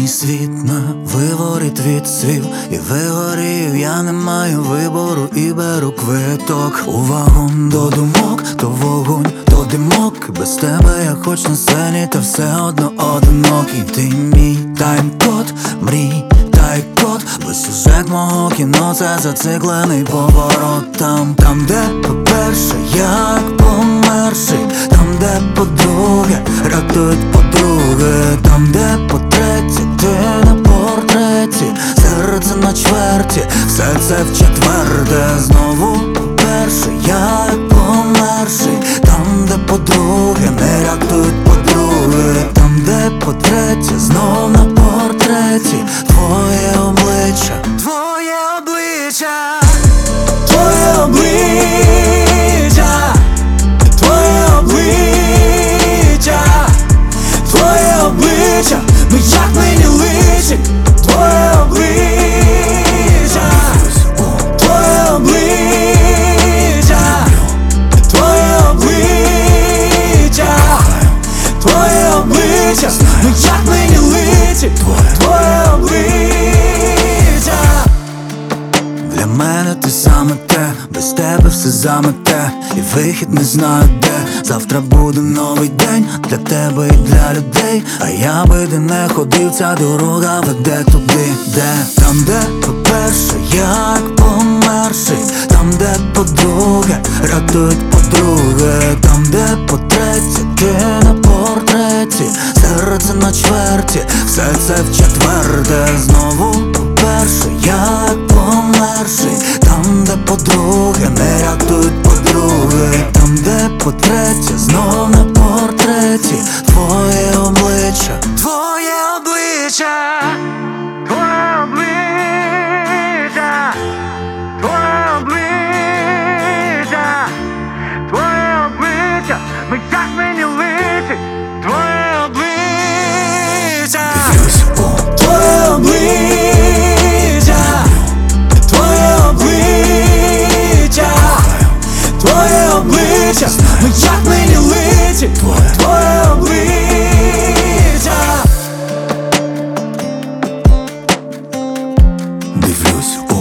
Мій світ на виворіт від свів, і вигорів, я не маю вибору і беру квиток у вагон до думок, то вогонь, то димок. Без тебе я хоч на сцені, та все одно одинокий. Ти мій тайм-код, мрій тайм-код, бо сюжет мого кіно це зациклений поворот. Там, де по-перше, як померший, там, де по-друге, рятують подруги, там, де по-третє, ти на портреті, серце на чверті, все це в четверте. Знову по-перше, як померший, там, де по-друге, не рятують подруги, там, де по-третє, знов на портреті, твоє обличчя, твоє обличчя, твоє обличчя, твоє обличчя, твоє обличчя, ну як мені личить твоє обличчя, твоє обличчя, твоє обличчя, твоє обличчя, ну як мені личить твоє обличчя. Для мене ти саме те, без тебе все замете, і вихід не знаю де. Завтра буде новий день для тебе і для людей, а я би де не ходив, ця дорога веде туди, де там, де по-перше, як померший, там, де по-друге, рятують подруги, там, де по-третє, ти на портреті, серце на чверті, все це в четверте. Знову по-перше, як померший, там, де по-друге, не рятують подруги, там, де по-третє, знов на портреті, твоє обличчя, твоє обличчя, твоє обличчя, твоє обличчя, твоє обличчя, ну як мені личить твоє обличчя, твоє обличчя, твоє обличчя, твоє обличчя, ну як мені личить твоє обличчя. Дивлюсь